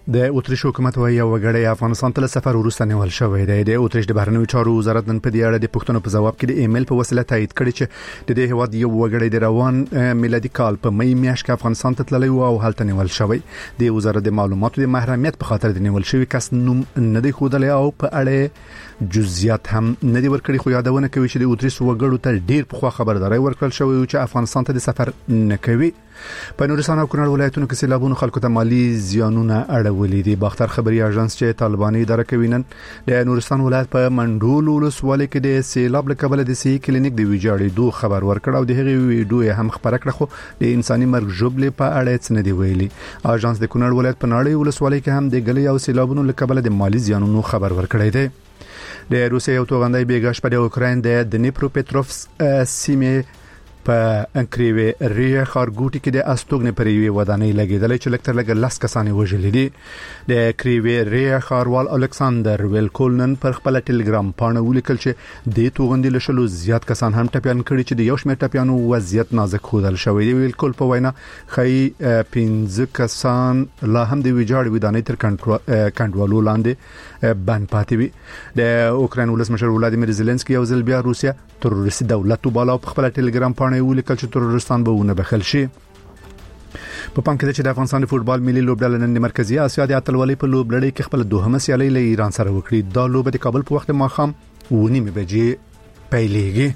د اتریش حکومت وايي یو غړی افغانستان ته سفر وروسته نیول شوی دی. د اتریش د بهرنیو چارو وزارت نن په دې اړه د پښتنو په جواب کې د ایمیل په وسیله تایید کړی چې د دې هواد یو غړی د روان میلادي کال په مې میاشت کې افغانستان ته تللی او هلته نیول شوی. د وزارت د معلوماتو د محرمیت په خاطر د نیول شوی کس نوم نه دی ښودلی او په اړه جزئیات هم نه دی ورکړي، خو یادونه کوي چې د اتریش وګړو ته ډیر په خبرداري ورکړل شوی چې افغانستان ته د سفر نه کوي. په نورستان او کونړ ولایتونو کې سیلابونو خلکو ته مالی زیانونه اړولې دي. باختر خبري اژانس چې طالباني اداره کوي نن د نورستان ولایت په منډول ولسوالۍ کې د سیلاب له کبله د سی کلینیک د ویجاړېدو خبر ورکړ او د هغې ویډیو هم خبره کړه، خو د انساني مرګ ژوبلې په اړه څه نه دی ویلي. اژانس د کونړ ولایت په ناړۍ ولسوالۍ کې هم د ګلې او سیلابونو له کبله د مالی زیانونو خبر ورکړی دی. د روسیې یو توغندی بیګاش په اوکراین د دنیپروپټروفس سیمه په انکریوي ریه خارګوټي کې د استوګنې پر یوې ودانۍ لګیدلې چې لکتر لګ لاس کسانې وژلې دي. د کریوي ریه خاروال الکساندر ویلکولنن پر خپل ټلګرام باندې ولیکل چې د توغندې لشلو زیات کسان هم ټپيان کړي چې د یو شمېر ټپيانو وضعیت نازک خودل شوی دی. ویلکول په وینا خی 15 کسان لا هم د ویجاړ ودانۍ تر کنټرول لاندې بند پاتې وي. د اوکراین ولسمشر ولادیمیر زيلنسکي یو ځل بیا روسیا تروریستي دولت وباله په خپل ټلګرام باندې ولیکل چې تروریستان به ونه بخښل شي. په پام کې چې د افغانستان د فوتبال ملي لوبډله نن د مرکزی اسیا د اتلولۍ په لوبلړۍ کې خپل دوهمه سیالي له ایران سره وکړي. دا لوبه د کابل په وخت ماښام 9:30 بجې پیلېږي.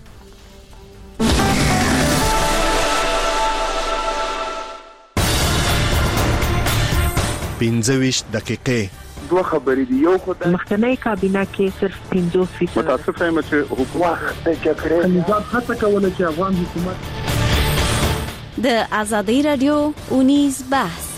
25 دقیقې دوه خبرې دي. یو خدای مخکنی کابینه کې صرف 50% متاسف یم چې حکومت د جګړې نظام هڅه کوله چې افغان حکومت د ازادي رادیو اونیز بحث.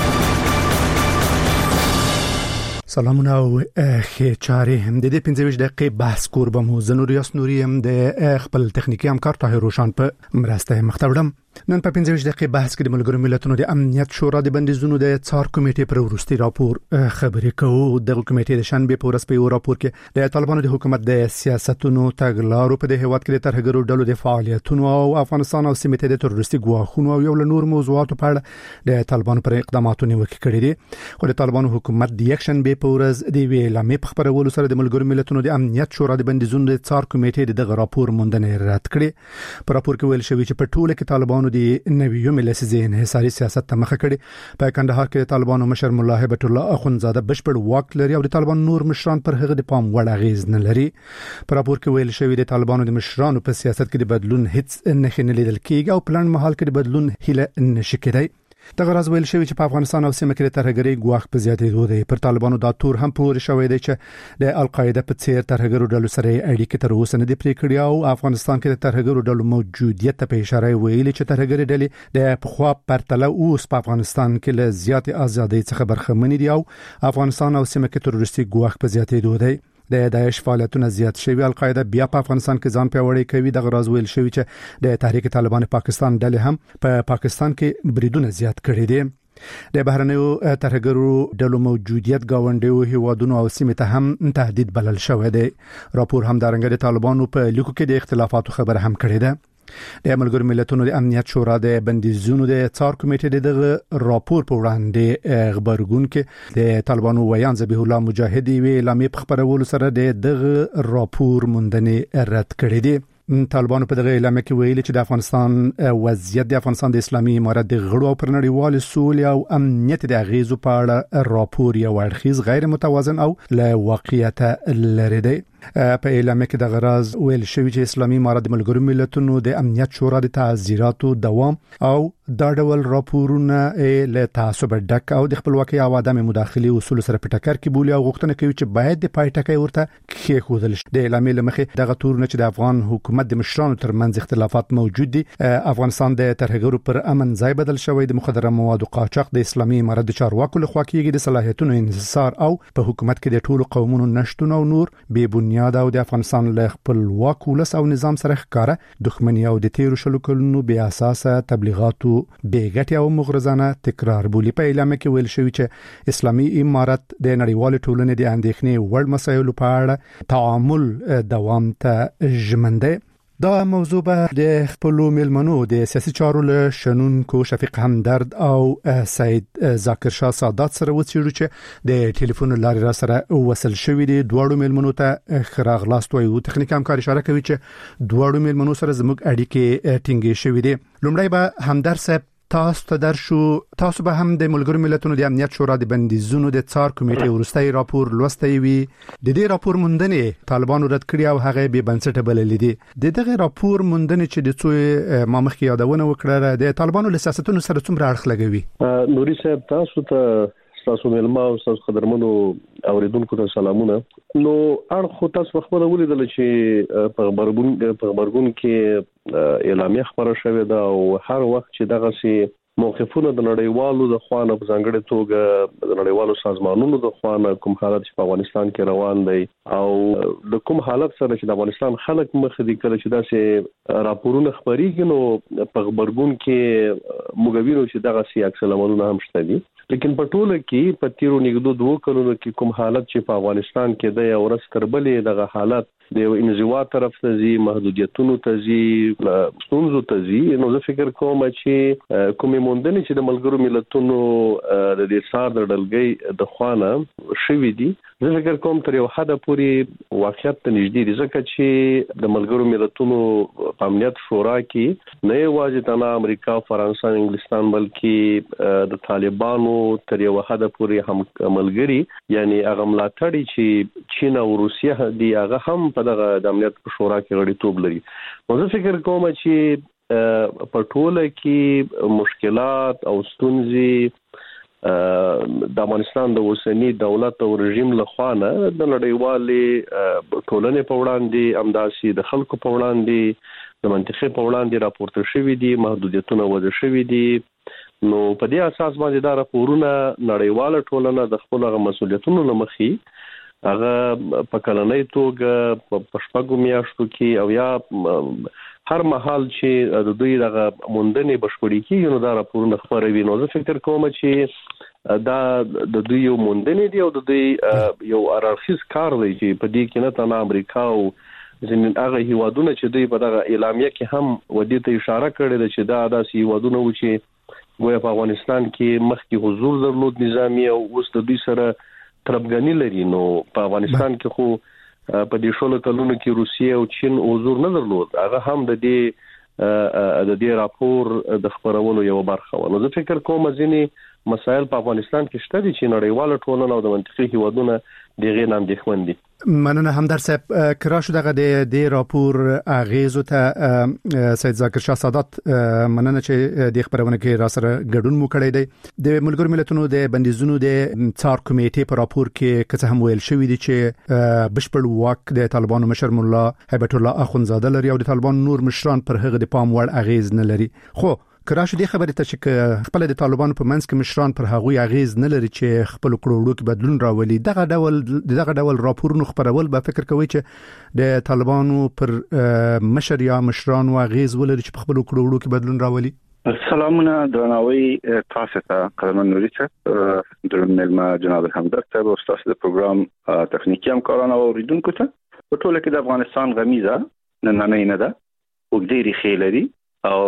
سلامونه او خیچاره هم د دې 15 دقیقې بحث کوربه مو زنور یاس نوري هم د خپل تخنیکی همکار طاهر روشان په مرسته مختوړم. نن په 15 دقیقې بحث کې د ملګرو ملتونو د امنیت شورا د بندیزونو د څار کمیټې پر وروستي راپور خبرې کوو. د کمیټې د شنبه په ورځ په یو راپور کې د طالبانو د حکومت د سیاستونو تګلارو په د هیواد کې د ترهګرو ډلو د فعالیتونو او افغانستان او سیمه ته د تروریستي ګواښونو او یو له نور موضوعاتو په اړه د طالبانو پر اقداماتو نیوکه کړې دي. خو د طالبانو حکومت د یک شنبه په ورځ د ویلامې په خبرولو سره د ملګرو ملتونو د امنیت شورا د بندیزونو د څار کمیټې دغه راپور موندنه رد کړې. په راپور کې ویل شوی چې په ټوله کې طالبانو د نویو ملسي انحصاري سیاست ته مخه کړي. په کندهار کې طالبانو مشر مولا هیبت الله اخونزاده بشپړ واک لري او د طالبان نور مشران پر هغه د پام وړ اغیز نه لري. په راپور کې ویل شوی د طالبانو د مشرانو په سیاست کې د بدلون هیڅ نه لیدل کېږي او پلان مهال کې د بدلون هیله نشي کېدای. دغه راز ویل شوی چې په افغانستان او سیمه کې ترهګری ګواښ په زیاتېدو دی. پر طالبانو دا تور هم پورې شوی دی چې د القاعده په څیر ترهګرو ډلو سره اړیکې تر اوسه نه دي پرې کړې او افغانستان کې د ترهګرو ډلو موجودیت په اشاره ویلي چې ترهګری ډلې د پخوا پرتله اوس په افغانستان کې له زیات ازادۍ څخه برخمن دي او افغانستان او سیمه کې تروریستي ګواښ په زیاتېدو دی. د داعش فعالیتونه زیات شوی. القاعده بیا په افغانستان کې ځان پیاوړی کوي. د غراز ویل شوی چې د تحریک طالبان پاکستان ډلې هم په پاکستان کې بریدونه زیات کړي دي. د بهرنیو ترهګرو ډلو موجودیت گاونډیو هیوادونو او سیمه ته هم تهدید بلل شوی دی. راپور هم د رنګ طالبانو په لیکو کې د اختلافاتو خبر هم کړی ده. د ملګرو ملتونو د امنیت شورا د بندیزونو د څار کمیټې دغه راپور په وړاندې خبرګون کې د طالبانو ویان ذبیح الله مجاهدی وی لامې په خبرولو سره دغه راپور موندنې رد کړی دی. طالبانو په دغه اعلامیه کې ویلي چې د افغانستان وضعیت د افغانستان د اسلامي امارت د غړو او پرنړیوال سولې او امنیت د اغیزو په اړه راپور یو اړخیز غیر متوازن او له واقعیت لري دی. په اعلامیه کې د غراز ویل شوی چې اسلامي امارت د ملګرو ملتونو د امنیت شورا د تعزیراتو دوام او دا ډول راپورونه له تعصب ډک او د خپلواکۍ او عدم مداخلي اصول سره په ټکر کې بولی او غوښتنه کوي چې باید د پای ټکی ورته کېښودل شي. د اعلامیه لمخې دغه تورونه چې د افغان حکومت د مشرانو ترمنځ اختلافات موجود دي. افغانستان د ترهګرو پر امن ځای بدل شوی. د مخدره موادو قاچاق د اسلامي امارت د چارواکو لخوا کېږي. د صلاحیتونو انحصار او په حکومت کې د ټولو قومونو نشټون او نور بې بنیاد او د افغانستان له خپلواک ولس او نظام سره ښکارا دښمنی او د تیرو شلو کلونو بې اساسه تبلیغاتو بیګټي او مغرضانه تکرار بولی. په اعلامیه کې ویل شوی چې اسلامي امارت د نړیوال ټولنې د اندېښنې وړ مسایلو په اړه تعامل دوام ته ژمن دی. دا موضوع به د خپل ملمنو د سیاسي چارو له شنونکو شفیق همدرد او سید ذاکر شاه سادات سره وڅېړو چې د ټلیفون لارې را سره وصل شوي دي. دواړو ملمنو ته خراغلاست وایو. تخنیکي همکار اشاره کوي چې دواړو ملمنو سره زموږ اړیکې ټینګې شوي دي. لومړی به همدرد صاحب تاسو به هم د ملګرو ملتونو د امنیت شورا د بندیزونو د څار کمیټې وروستي راپور لوستی وي. د دې راپور موندنې طالبانو رد کړی او هغه به بنسټ بللې دي. دغه راپور موندنې چې د څو ما مخکې یادونه وکړه د طالبانو له سیاستونو سره څومره اړخ لګوي؟ نوري صاحب تاسو ته تاسو ملما او تاسو قدرمنو اوریدونکو ته سلامونه. نو اړخ تاسو خپل ولیدل چې په خبرګون کې اعلامیه خبره شوې ده او هر وخت چې دغه سي موقفونه د نړیوالو د خوانه په ځانګړي توګه د نړیوالو سازمانونو د خوانه کوم حالت چې په افغانستان کې روان دی او د کوم حالت سره چې د افغانستان خلک مخ دي کله چې داسې راپورونه خبريږي نو په خبرګون کې موږ چې دغه سي عکس العملونه هم شته دي. لیکن په ټوله کې په تیرو نګدو 2 کلونو کې کوم حالت چې په افغانستان کې د یو ورځ تربلې دغه حالت د یو انزوا طرف ته زی محدودیتونو ته زی ستونزو ته زی. نو زه فکر کوم چې کومې موندنې چې د ملګرو ملتونو د دې سار د ډلګۍ د خوانه شوي دي زه فکر کوم تر یو حد پورې واقعیت ته نږدې دي ځکه چې د ملګرو ملتونو په امنیت شورا کې نه یوازې تنها امریکا او فرانسه او انګلستان بلکې د طالبانو تر یو حد پورې هم ملګری یعنی هغه ملاتړي چې چین او روسیه دی هغه هم په دغه د امنیت شورا کې غړیتوب لري. نو زه فکر کوم چې په ټوله کې مشکلات او ستونزې د افغانستان د اوسنی دولت او رژیم لخوا نه د نړیوالې ټولنې په وړاندې امداسي د خلکو په وړاندې د منطقې په وړاندې راپورته شوي دي محدودیتونه وضع شوي دي. نو په دې اساس باندې دا راپورونه نړیواله ټولنه د خپل مسؤلیتونو لمخې هغه په کلنۍ توګه په شپږو میاشتو کې او یا هر مهال چې د دوی دغه موندنې بشپړې کیږي نو دا راپورونه خبروي. نو زه فکر کوم چې دا د دوی یو موندنې دی او د دوی یو ارارخیز کار دی چې په دې کې نه تنها امریکا او ځینې هغه هیوادونه چې دوی په دغه اعلامیه کې هم ودی ته اشاره کړې ده چې دا داسې هیوادونه و چې ګویا په افغانستان کې مخکې حضور درلود نظامی او اوس د دوی سره تربګنی لري. نو په افغانستان کې خو په دې شولو کلونو کې روسیه او چین حضور نه درلود هغه هم د دې راپور د خبرولو یو برخه و. نو زه فکر کوم ځینې مسایل په افغانستان کې شته دي چې نړیواله ټولنه او د منطقي هیوادونه دغه نام دي خوندي. مننه همدرد صاحب کراش دغه د راپور اغیزو ته سید ذاکر شاه سادات مننه چې د خبرونه کې را سره ګډون مو کړی دی. د ملګرو ملتونو د بندیزونو د څار کمیټې په راپور کې کڅ هم ویل شوې دي چې بشپړ واک د طالبانو مشر مولا هیبت الله اخونزاده لري او د طالبانو نور مشران پر هغه د پام وړ اغیز نه لري. خو کراش دې خبرې ته چې خپل د طالبانو په منځ کې مشران پر هغوی اغیز نه لري چې خپل کړوړو کې بدلون راولي دغه ډول راپورونو خبرول به فکر کوي چې د طالبانو پر مشر یا مشران اغیز ولري چې خپل کړوړو کې بدلون راولي. سلامونه درناوی تاسو ته قلمن نوري صاحب درنه جناب همدرد صاحب او تاسو د پروګرام تخنیکی همکارانو او اوریدونکو ته په ټوله کې د افغانستان غمیزه نن نه ده وګړي ریخي لري او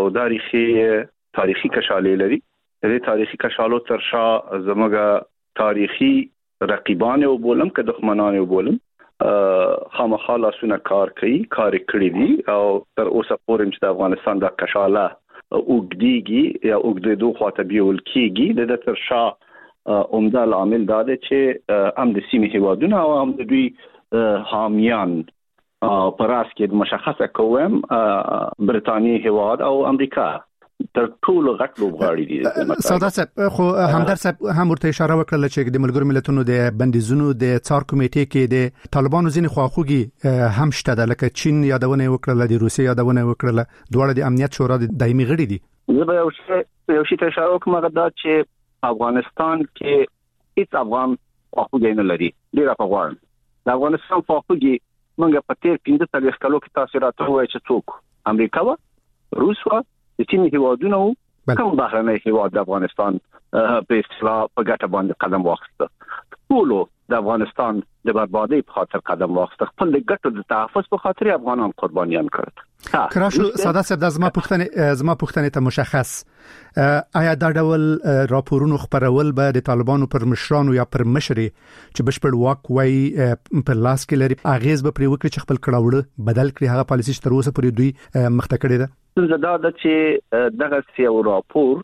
تاریخي کشالې لري. د تاریخي کشالو تر شا زموږه تاریخي رقیبان او بولم که دښمنان او بولم خامخا لاسونه کار کړی دي او تر اوسه پورې چې د افغانستان د کشاله اوګديږي یا اوګدېدو خواته بیول کیږي د تر شا عمده عامل دا دی چې هم د سیمې هیوادونه او هم د دوی حامیان پر اس کې مشخصه کوم برتانیې هیواد او امریکا تر ټولو غټ لوبغاړي دي. سادات صاحب خو همدرد صاحب هم ورته اشاره وکړه چې د ملګرو ملتونو د بندیزونو د څار کمیټې کې د طالبانو ځینې خواخوږي هم شته ده لکه چین یادونه وکړه د روسیې یادونه وکړه دواړه د امنیت شورا د دایمي غړي دي. زه به یو شی ته اشاره وکم هغه دا چې افغانستان کې هیڅ افغان خواخوږي نه لري. ډیر افغان د افغانستان خواخوږي منګه په تیر 15 کلو کې تاسو راته وایي چې څوک امریکا و روس و د چین هیوادونو کوم بهرنۍ هیواد د افغانستان په اصطلاح په ګټه باندې قدم واخیسته. ټول د افغانستان د بربادۍ په خاطر قدم واخیسته. خپل د ګټو د تحفظ په خاطر افغانان قربانیان کړل. کراشو ساده صاحب د زما پوښتنه ته مشخص آیا دا ډول راپورونو خبرول به د طالبانو پر مشرانو یا پر مشري چې بشپړ واک وای په لاس کې لري اغیز به پرې وکړي چې خپل کړهوړه بدل کړي هغه پالیسي چې تر اوسه پورې دوی مخته کړې ده دا د چې دغه سیو راپور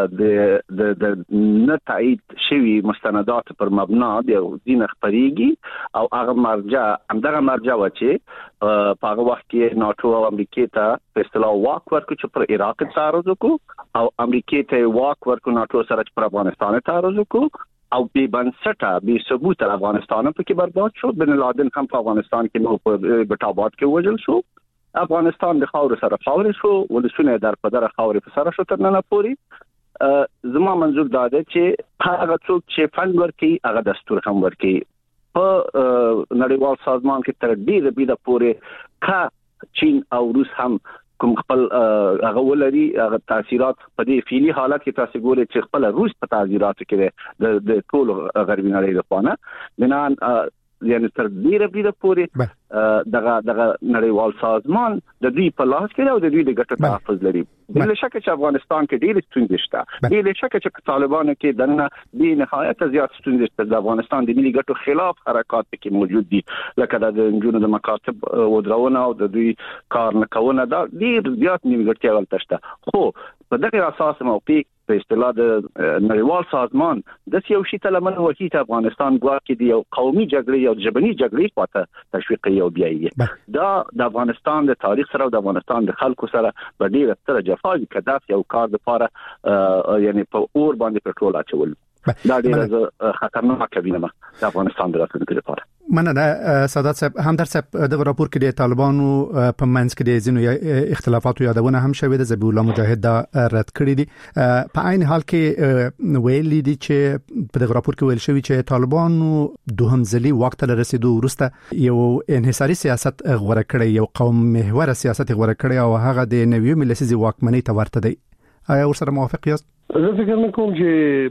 د نتایید شوی مستندات پر مبنا د دین خبريږي او هغه مرجع و چې په هغه وخت کې ناتو او امریکا ته په اصطلاح واک ورکړي چې پر عراق تعرض وکړو او امریکا ته واک ورکړو ناتو سره چې پر افغانستان تعرض وکړو او به بنسټه به ثبوت افغانستان په کې برباد شو بن لادن هم په افغانستان کې نو په بټاباد کې وژل شو افغانستان د خاور سره خاور شو ولسونه در په دره خاور په سره شو تر نه پوري زما منظور دا ده چې هغه څوک چې فند ورکي هغه دستور هم ورکي په نړیوال سازمان کې تر ډیره پورې کا چین او روس هم کوم خپل هغه ولري هغه تاثیرات په دې فعلی حالت کې تاسو ګورئ چې خپل روس په تاثیرات کې د ټول غربي نړۍ لپاره بنان یعنی تر ډیره پورې دغه نړیوال سازمان د دوی په لاس کې او د دوی د ګټو تحفظ لري بل شک چې افغانستان کې ډیره ستونزې شته بل شک چې طالبانو کې دنه د نهایت زیات ستونزې شته د افغانستان د ملي ګټو خلاف حرکات کې موجود دي لکه د جنونو د مکاتب ودرونه او د دوی کار نه کول دا ډیر زیات نیمګړتیا ولته شته خو په دغه اساس موقع په اصطلاح د نړیوال سازمان د سیاسي تلمن وحید افغانستان ګواکې دی او قومي جګړې او ژبني جګړې پاته تشویق او بیایي دا د افغانستان د تاریخ سره او د افغانستان د خلکو سره په ډیره ستره جفاوي کداف یو کار لپاره یعنی په اور باندې پټرول اچول دا ډیره خطرناک وینم د افغانستان د راتلونکي لپاره مننه سادات صاحب همدرد صاحب د راپور کې د طالبانو په منځ کې د زینو اختلافات یادونه هم شوې د ذبیح الله مجاهد دا رد کړی دي په عین حال کې ویل دي چې په دغه راپور کې ویل شوی چې طالبانو دوهم ځلي وخت له رسیدو وروسته یو انحصاري سیاست غوړه کړی یو قوم محور سیاست غوړه کړی او هغه د نویو ملسي واکمنۍ ته ورته دی آیا ورسره موافق یاست زه فکر نه کوم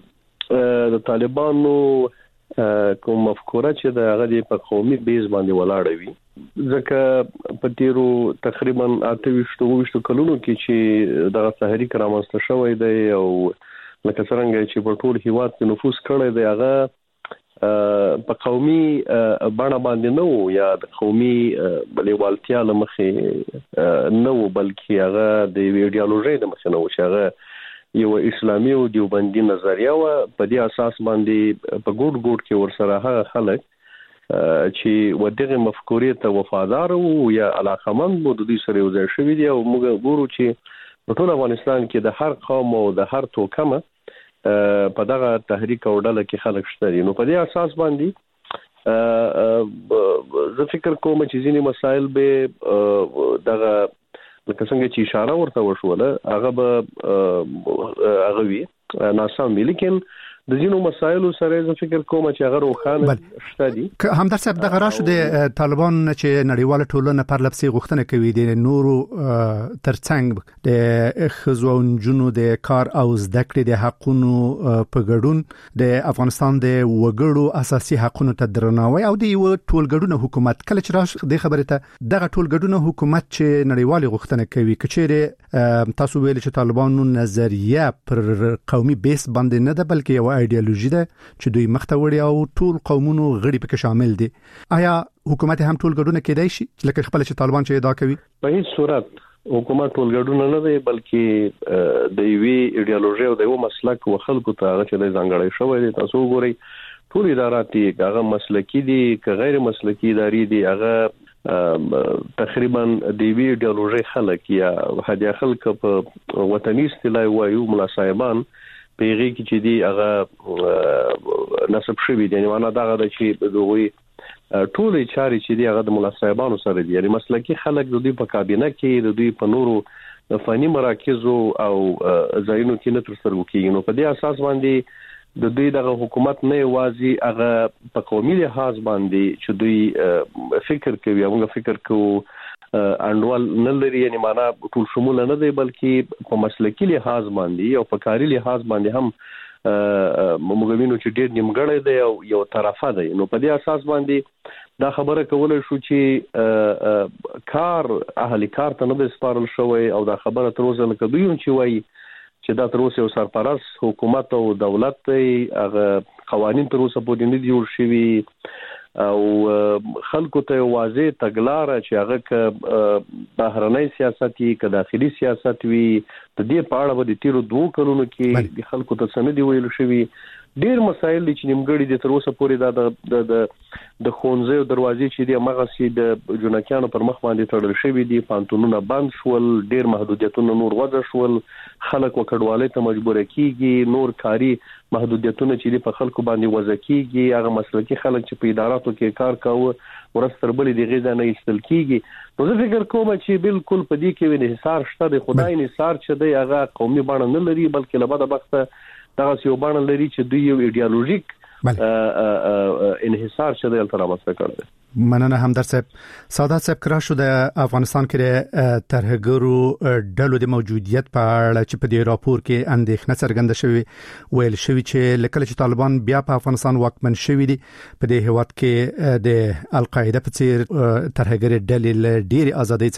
چې د طالبانو کوم مفکوره چې د هغه په قومي بیس باندې ولاړ وي ځکه په تیرو تقریبا 28 کلونو کې چې د تحریک رامنځته شوی دی او لکه څنګه چې په ټول هیواد کې نفوذ کړی دی هغه په قومي بڼه باندې نو یا د قومي بلیوالتیا لمخې نو بلکې هغه د ایدئولوژي د مخه نو چې هغه یو اسلامي او دیوبندي نظریه و په دې اساس باندې په ګډ کې ورسره هغه خلک چې ودغه مفکورې ته وفادار او یا علاقمند مو د دې سره یو ځای شوی دی او موږ ګورو چې په ټول افغانستان کې د هر قوم او د هر توکمه په دغه تحریک او ډله کې خلک شته نو په دې اساس باندې زه فکر کوم چې ځینې مسایل به دغه لکه څنګه چې اشاره ورته وشوله هغه به هغه وی ناسم لیکن د ځینو مسایلو سره زه فکر کوم چې هغه روښانه شته دي همدرد صاحب دغه راشو د طالبان چې نړیواله ټولنه پر لپسي غوښتنه کوي د نورو ترڅنګ د خزوونجونو د کار او زده کړې د حقونو په ګډون د افغانستان د وګړو اساسي حقونو ته درناوی او د ټولګډونه حکومت کله چې راش د خبره ته دغه ټولګډونه حکومت چې نړیواله غوښتنه کوي کچېره تاسو ویل چې طالبانو نظریه پر قومي بیس باندې نه ده بلکې یو ایدئولوژي ده چې دوی مخته وړي او ټول قومونو غړي پکې شامل دي آیا حکومت هم ټول ګډونه کېدای شي لکه خپل چې طالبان چې ادعا کوي په هیڅ صورت حکومت ټول ګډونه نه دی بلکې د یوې ایدئولوژي او د یو مسلک و خلکو ته هغه چې ځانګړی شوی دی تاسو وګورئ ټول ادارات هغه مسلکی دي که غیر مسلکی اداري دي هغه تقریبا د یوې ایدئولوژي خلک یا هدي خلک په وطني اصطلاح وایو ملا صاحبان پیغی کی چې دی هغه نسب شوی دی یعنی معنا دا غواړي چې دوی ټول چاري چې دی هغه د ملا صاحبانو سره دی یعنی مسلکی خلک د دوی په کابینه کې د دوی په نورو فني مراکزو او ځایونو کې نه تر سره وکړي نو په دې اساس باندې د دوی دغه حکومت نه وازي هغه په قومي لحاظ باندې چې دوی فکر کوي موږ فکر کوو انډوال نه لري یعنی معنا ټول شمول نه دی بلکې په مسلکی لحاظ باندې او په کاري لحاظ باندې هم موږ وینو چې ډېر نیمګړی دی او یو طرفه دی نو په دې اساس باندې دا خبره کولای شو چې کار اهلي کار ته نه سپارل شوی او دا خبره تر اوسه لکه دوی چې وایي چې دا تر اوسه یو سرپرست حکومت او دولت دی هغه قوانين تر اوسه پورې نه دي جوړ شوي او خلکو ته واضح تګلاره چې هغه ک بهرنۍ سیاست که داخلي سیاست وي د دې په اړه د تیرو 2 کلونو کې د خلکو ته سند دی ویل شوی ډیر مسایل چې نیمګړي د تر اوسه پورې د خونځې او دروازې چې د مغسي د جنکیانو پر مخ باندې تړل شوی دي پانتونونه بند شول ډیر محدودیتونه نور وضع شول خلک وکړوالۍ ته مجبور کیږي نور کاری محدودیتونه چې په خلکو باندې وضع کیږي هغه مسلکي خلک چې په اداراتو کې کار کوي ورستر بلې د غذا نه ایستل کیږي نو زه فکر کوم چې بالکل په دې کې انحصار شته د خدای انحصار چې دی هغه قومي بڼه نه لري بلکې له بده بخته دا یو بڼه لري چې دوی یو ایډیالوژیک انحصار شته تل رامنځته کړی مننه همدرد صاحب سعادت صاحب کراشو د افغانستان کې ترهګرو ډلو د موجودیت په اړه چې په دې راپور کې اندېښنه څرګنده شوې ویل شوی چې لکه چې طالبان بیا په افغانستان واکمن شوي دي په دې هیواد کې د القاعده په څیر ترهګر ډلې ډېری ازادۍ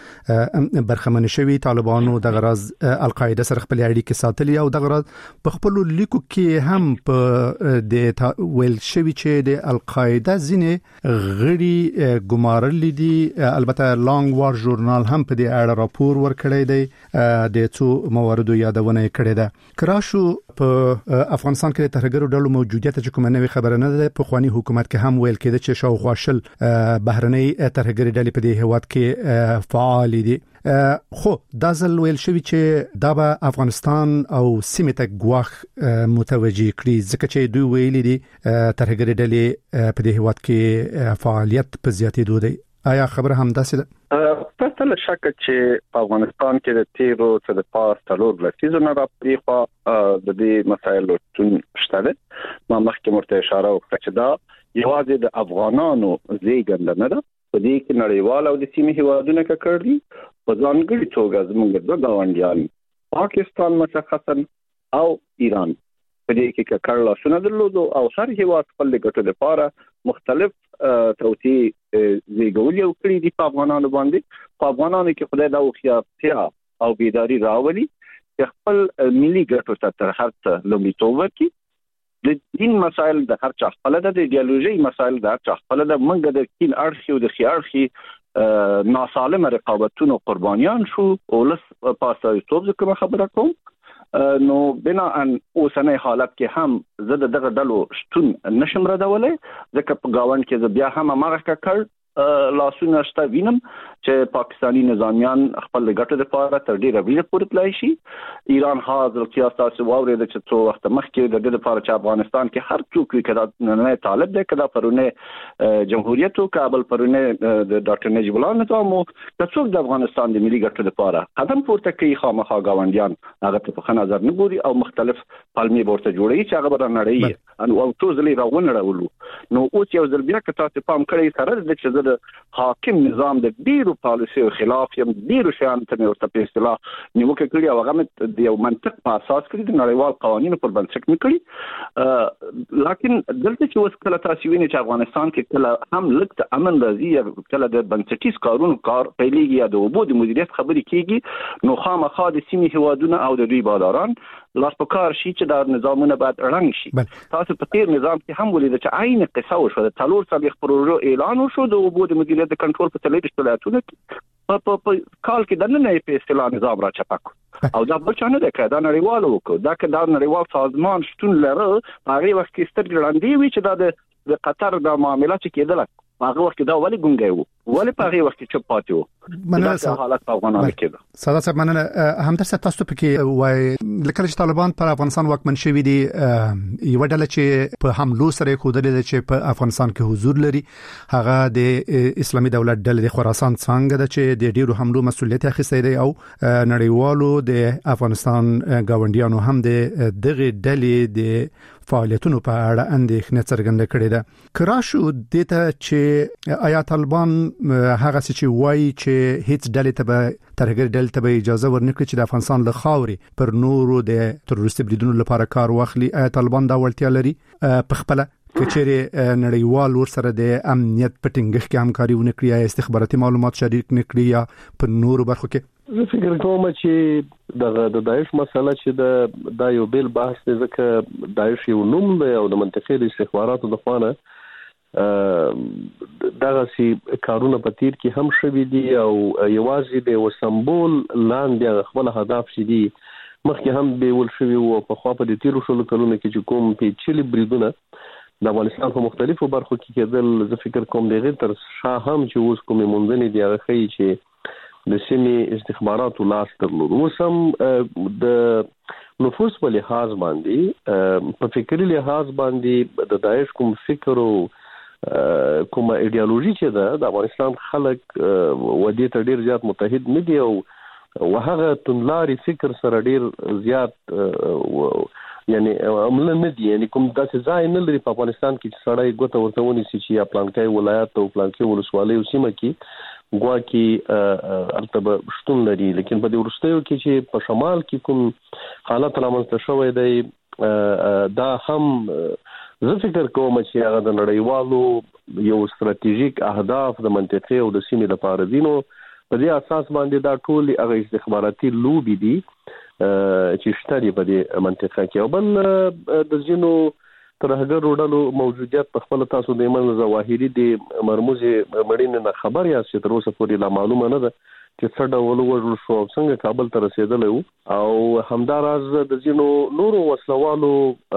څخه برخمن شوي طالبانو د غرض القاعده سره خپل اړیکې ساتلي او د غرض په خپل لیکو کې هم په د ویل شوی چې د القاعده ځینې غړي ګمارل دي البته لانګ وار ژورنال هم په دې اړه راپور ورکړی دی د څو مواردو یادونه کړې ده کراشو په افغانستان کې ترهګرو ډلو موجودیت چې کومه نوې خبره نه ده په خواني حکومت کې هم ویل کېده چې شاوخوا شل بهرنۍ ترهګري ډلې په دې هیواد کې فعال دي خو دا ځل ویل شوی چې دا به افغانستان او سیمه ته ګواښ متوجي کړي ځکه چې دوی ویلي دي ترهګري ډلې په دې هیواد کې فعالیت په زیاتېدو دی آیا خبره هم داسې ده؟ پرته له شکه چې په افغانستان کې د تیرو څه د پاس تلور لسیزونه راپورې خو د دې مسایلو تون شته ده ما مخکې مرته اشاره وکړه چې دا یوازې د افغانانو زیږنده نه ده په دې کې نړیوال او د سیمې هیوادونه کړ دي په ځانګړي توګه زموږ د ګاونډیان پاکستان مشخصا او ایران په دې کې کړل شنو درلودو او هر هیواد خپل ګټو لپاره مختلف توتی زیګولې او کړې دي په افغانانو باندې په افغانانو کې خدای دا وخیافتیا او بیداری راولي چې خپل ملي ګټو ته تر هر څه لومړیتوب ورکړي د دین مسائل د هر چا خپل د ایدئولوژي مسائل د هر چا خپل د منګه د کین ارخي او د خيارخي ناسالمه رقابتونو قربانيان شو او لس پاسه توب کوم خبره کوم نو بنا ان اوسنۍ حالت کې هم زه دغه ډلو شتون نشم ردولای ځکه په گاوند کې بیا هم ماغه کړ لاسونه شته وینم چې پاکستانی نظامیان خپل ګټه لپاره تر ډیره ویل پورې تلای شي ایران حاضر کې تاسو واورید چې څو وخت مخکې د دې لپاره چې افغانستان کې هر څوک کړه نه طالب دی کړه پرونه جمهوریت او کابل پرونه د ډاکټر نجیب الله نظام او څوک د افغانستان د ملي ګټو لپاره قدم پورته کوي خامخا گاونډیان هغه په ښه نظر نه ګوري او مختلف پالمي ورته جوړي چې هغه بر نړۍ او توزلي راونړولو نو اوس یو ځل بیا که تاسو پام کړئ سره د د حاکم نظام د ډیرو پالیسي خلاف یم ډیرو شیان ته ورته په اصطلاح نیوکه کړی او هغه د یو منطق په اساس کړی د نړیوال قوانینو پر بنسټ کړی لکه دلته چې اوس کله تاسو وینئ چې افغانستان کې کله هم لکه امن راځي کله د بنسټیز کارونو کار پیلېږي یا د وبود مدیریت خبرې کیږي نو خامخا د سیمې هوادونه او د دوی باداران لاس په کار شي چې دا نظامونه باید رنګ شي تاسو په تیر نظام کې هم ولید چې عین قصه وشو د تلور صالح پروژو اعلان وشو د وبود مدیریت د کنټرول په تلې ولایتونو کې په کال کې د نن په اصطلاح نظام را چپک او دا بل څه نه ده کړه دا نړیوال وکړه دا که دا نړیوال سازمان شتون لري هغه وخت کې ستر ګړندې وی چې دا د قطر د معاملات کېدل هغه وخت دا ولې ګونګي وو ولې په هغه وخت کې چپ پاتې وو مننه حالت په افغانستان کې ده ساده صاحب مننه همدرد تاسو پکې وای لکه چې طالبان پر افغانستان واکمن شوي دي یو ډله چې په حملو سره خودلې چې په افغانستان کې حضور لري هغه د اسلامي دولت ډله د خراسان څنګه ده چې د ډیرو حملو مسولیت اخیستی دی او نړیوالو د افغانستان گاونډیانو هم د دغه ډلې د فعالیتونو په اړه اندېښنه څرګنده کړې ده کراشو دته چې آیا طالبان هغه چې وایي چې هیڅ ډلې ته به ترهګر ډلې ته به اجازه ورنکړي چې د افغانستان له خاورې پر نورو د تروریستي بریدونو لپاره کار واخلي آیا طالبان دا وړتیا لري په خپل کچېره نړیوال ورسره د امنیت پټینګښ کې همکاري ونکړي یا استخباراتي معلومات شریک نکړي یا په نورو برخو کې؟ زه فکر کوم چې د داعش مسله چې دا یو بیل بحث دی، ځکه داعش یو نوم دی او د منطقې د استخباراتو د خوانه دغه سي کارونه په تیر کې هم شوي دي او یوازې د سمبول لاندې خپل هدف شې دي مخکې هم به ول شوي او په خوا په د تیرو شلو کلونو کې چې کوم پیچلي بریدونه د افغانستان په مختلفو برخو کې کېدل، زه فکر کوم دغه تر شاه هم چې اوس کومې مونږ نه دی هغه خي چې د سیمې استخباراتو لاس درلود. اوس هم د نفوس په لحاظ باندې په فکری لحاظ باندې د داعش کوم فکر او کوم ایدئولوژي چې د افغانستان خلک ودی ته ډیر زیات متحد نه دي او وهغه تنلاري فکر سره ډیر زیات یعنی عمل نه دي، یعنی کوم داسې ځای نه لري په افغانستان کې چې سړی ګوته ورته ونی سي چې یا پلانکای ولایت او پلانکای ولسوالۍ او سیمه کې ګواکي ارتبه شتون لري، لیکن په دې ورستیو کې چې په شمال کې کوم حالت رامنځته شوی دی دا هم زه فکر کوم چې هغه د نړیوالو یو ستراتیژیک اهداف د منطقې او د سیمې لپاره دي، نو په دې اساس باندې دا ټول هغه استخباراتي لوبي دي چې شته دي په دې منطقه کې. او بل د ځینو ترهګر وډلو موجودیت په خپل تاسو د ایمن ظواهري د مرموز مړینې نه خبر یا چې تر اوسه پورې لا معلومه نه ده چې څه ډول وژل شو او څنګه کابل ته رسیدلی او همداراز د ځینو نورو وسلوالو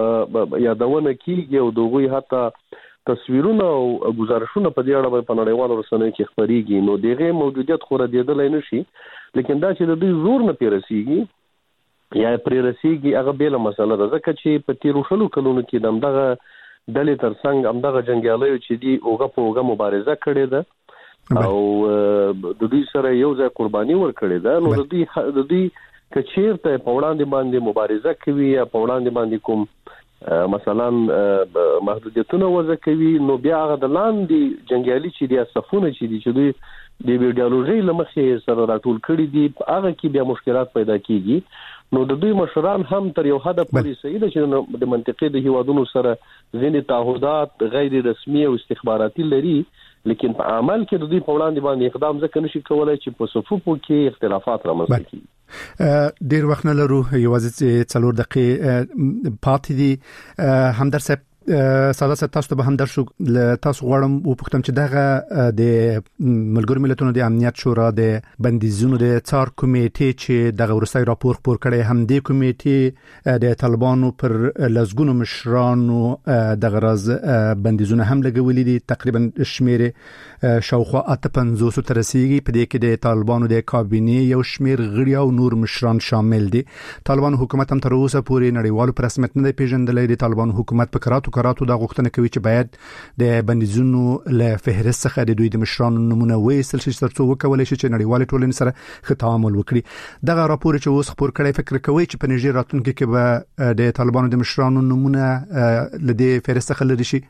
یادونه کیږي او دغوی حتی تصویرونه او گزارشونه په دې اړه په نړیوالو رسنیو کې خبريږي، نو دغه موجودیت خو ردیدلای نشي، لیکن دا چې د دوی زور نه پیرسيږي یا پرېرسيږي هغه بیل مسله ده، ځکه چې په تیرو شلو کلونو کې دغه ډلې ترڅنګ همدغه جنگیالیو چې دی اوغه په اوغه مبارزه کړې ده او د دوی سره یو ځای قرباني ورکړې ده، نو د دوی کچیرته په وړاندې باندې مبارزه کوي یا په وړاندې باندې کوم مثلا محدودیتونه وضع کوي، نو بیا هغه د لاندې جنگیالي چې دی صفونه چې دی چې دوی د ایدئولوژي لمخې سره راټول کړي دي هغه کې بیا مشکلات پیدا کیږي. نو د دوی مشران هم تر یو حد پورې صحیح ده چې د منطقې د هیوادونو سره ځینې تعهدات غیر رسمي او استخباراتي لري، لیکن په عمل کې د دوی په وړاندې باندې اقدام ځکه نشي کولای چې په صفوفو کې اختلافات رامنځته کړي. ډیر وخت نه لرو، یوازې 4 دقیقې پاتې دي. همدر صاحب ساده تاسو به هم درشو تاسو غواړم او پختم چې دغه د ملګرو ملتونو د امنیت شورا د بندیزونو د څار کمیټې چې دغه ورستۍ راپور خپور کړي هم د کمیټې د طالبانو پر لزګونو مشرانو دغه راز بندیزونه هم لګولې دي، تقریبا شمیر شاوخوا 85 تر رسیدي، په دې کې د طالبانو د کابینې یو شمیر غړي او نور مشران شامل دي. طالبانو حکومت هم تر اوسه پورې نړیوالو پر رسمیت نه پیژندلې، د طالبانو حکومت په کراتو دا غوښتنه کوي چې باید د بندیزونو له فهرست څخه د دوی د مشرانو نمونه وایستل شي ترڅو وکولای شي چې نړیوال ټولنې سره ښه تعامل وکړي. دغه راپور چې اوس خبر کړي فکر کوي چې په نږدې راتلونکي کې به د طالبانو د مشرانو نمونه لدې فهرست څخه لري شي.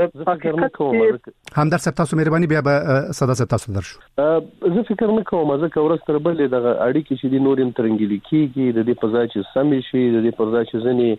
همدر صاحب تاسو مهرباني بیا به صدا صاحب تاسو درشو. زه فکر نه کوم ځکه ورستر بل دغه اړیکې چې د نورم ترنګلی کیږي د دې په ځای چې سم شي د دې په ځای چې ځنی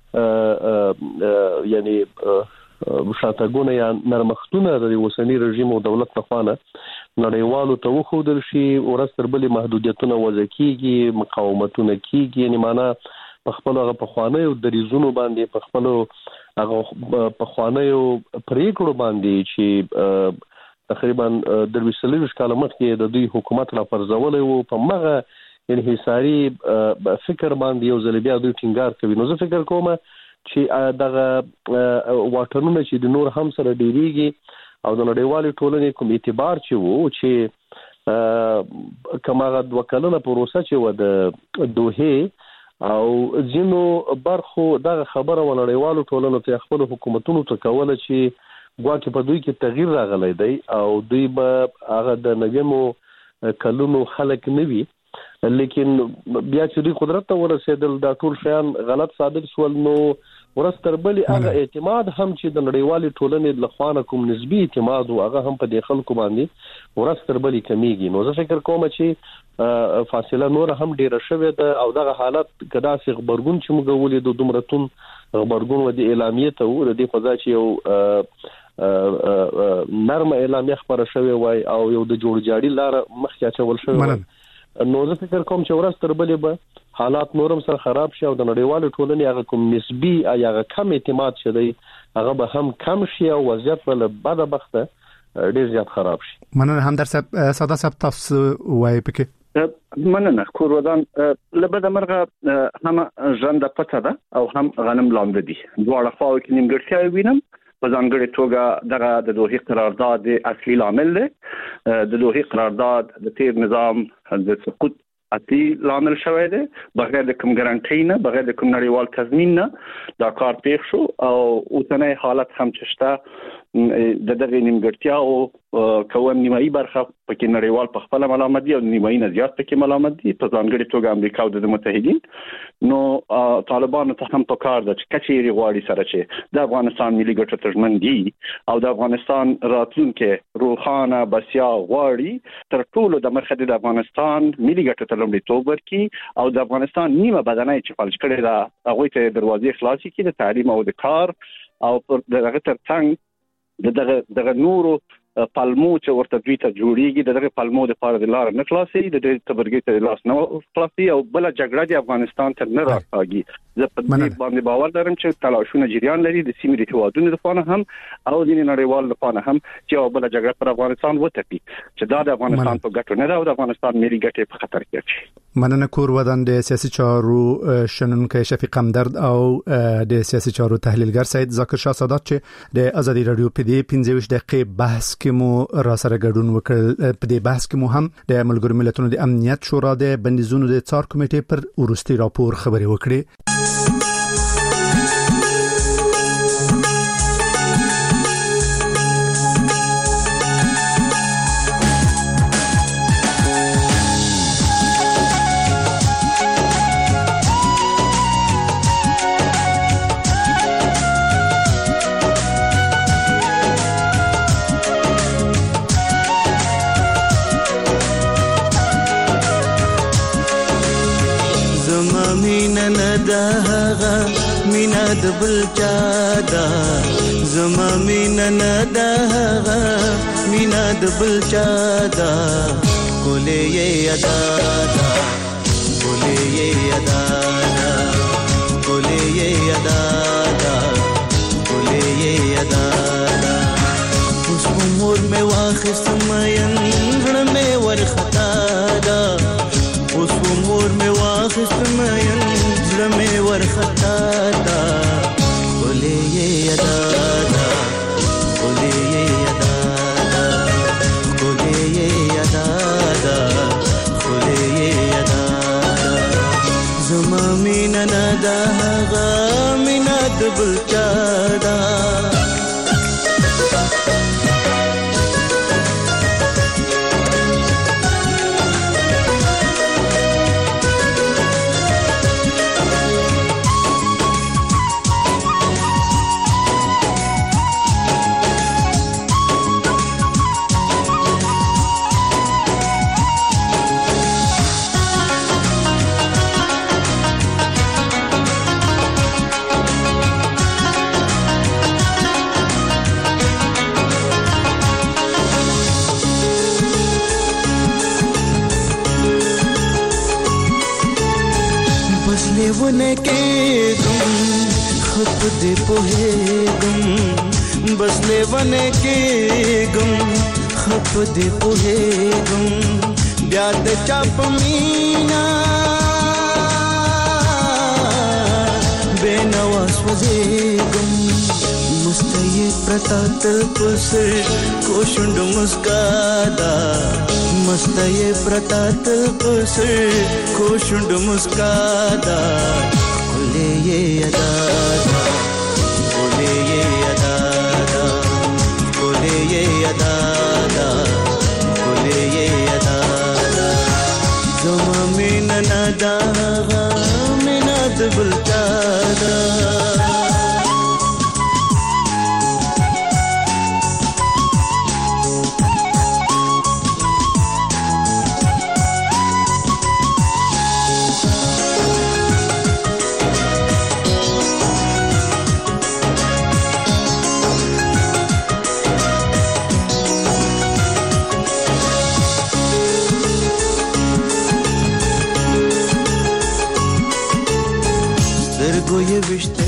یعنی شاتګونه یا نرمختونه د وسنی رژیم او دولت په خوانه نړیوالو ته وخودل شي ورستر بل محدودیتونه وضع کیږي، مقاومتونه کیږي، یعنی معنا په خپل هغه په خوانه او د ریزونو باندې په خپل هغه په خوانه او پریکړو باندې چې تقریبا د 20 کال مخکې د دوی حکومت را پرځولې وو په مغه یعنی حساري فکر باندې یو ځل بیا دوی ټینګار کوي. نو زه فکر کوم چې دغه واټنونه چې د نور هم سره ډیریږي او د نړیوالې ټولنې کوم اعتبار چې وو چې کماغه وکړنه پروسه چې و د دوه او ځینو برخو دغه خبره و نړیوالو ټولنو ته خپل حکومتونو ته کوله چې ګواکې په دوی کې تغییر راغلی دی او دوی به هغه د نویمو کلونو خلک نوي، لیکن بیا چې دوی قدرت ته ورسېدل دا ټول شیان غلط ثابت شول، نو ورستر بلی هغه اعتماد هم چې د نړیوالې ټولنې له خوا کوم نسبی اعتماد او هغه هم په دې خلکو باندې ورستر بلی کمیږي. نو زه فکر کوم چې فاصله نور هم ډیره شوه ده او دغه حالت کدا څنګه خبرګون چې موږ ولې د دومرتون خبرګون ودی اعلامیه ته و د دې په ځای چې یو نرمه اعلامیه خبره شوې وای او یو د جوړ جاړي لار مخکې اچول شوې وای نو زه فکر کوم چې ورځ تر بلې به حالات نورم سره خراب شي او د نړیوالو ټولنې هغه کوم نسبی یا کم اعتماد شدی هغه به هم کم شي او وضعیت ول بدبخته ډیر زیات خراب شي. مننه همدر صاحب ساده صاحب تاسو وای پکې مننه کور ودان لبد مرغه هم ژوند پته ده او هم غنم لاندې دي دواړه خواو کې نیمګړتیا وینم په ځانګړي توګه دغه د دوحې قرارداد اصلي عامل دی د دوحې قرارداد د تیر نظام د سقوط اصلي عامل شوی دی بغیر د کوم ګارانټي نه بغیر د کوم نړیوال تضمین نه دا کار پیښ شو او اوسنۍ حالت هم چشته د دغه نیمګړتیا او کوم نیمایي برخه پکې نړیوال په خپل ملامت دي او نیمایي نه زیات پکې ملامت دي په ځانګړي توګه امریکا او د متحدین نو طالبانو ته هم په کار ده چې کچېری غواړي سره چې د افغانستان ملي ګټه تضمن دي او د افغانستان راتلونکي روخانه بسیا غواړي تر ټولو د مرخدي د افغانستان ملي ګټه ته لومړیتوب ورکړي او د افغانستان نیمه بدنۍ چې فلج کړي دا هغه ته دروازې خلاصي کړي د تعلیم او د کار او دغه ترڅنګ دغه نورو پالمو چې ورته دوی ته جوړیږي دغه پالمو د پاره د لار نه خلاصي د دې تبرګي ته لاس نه خلاصي او بل جګړه د افغانستان ته نه راځي زه په دې باندې باور لرم چې تلاشونه جریان لري د سیمې د هوادونو لپاره هم او د نړیوال لپاره هم چې بل جګړه پر افغانستان وتپي چې دا د افغانستان په ګټه نه ده او د افغانستان ملي ګټې په خطر کې اچي. مننه کور ودان د سیاسي چارو شنونکو شفیق همدرد او د سیاسي چارو تحلیلګر سید ذاکر شاه سادات چې د ازادي رادیو په دې 15 دقیقې بحث کې مو را سره ګډون وکړ. په دې بحث کې مو هم د ملګرو ملتونو د امنیت شورا د بندیزونو د څار کمیټې پر ورستي راپور خبرې وکړې. مینا د بل چادا زما مینا ندا مینا د بل چادا کولې ادا کولې ادا کولې ادا کولې ادا اوس مور مې واخست مېن غړ مې ورختا دا اوس مور مې واخست مېن میں ورختا دا بولے ادا دا بولے ادا دا بولے ادا دا بولے ادا زما مینا ندا غا مینا دبل چادا ونه کې ګم خپ دې په ګم بس ونه کې ګم خپ دې په ګم بیا د چاپ مینا بنواس وځي ګم مستي پرتات پسر کوشند مسکادا مستي پرتات پسر کوشند مسکادا کولې ادا کولې ادا کولې ادا کولې ادا زما مینا ندا مینا دبل چادا وشت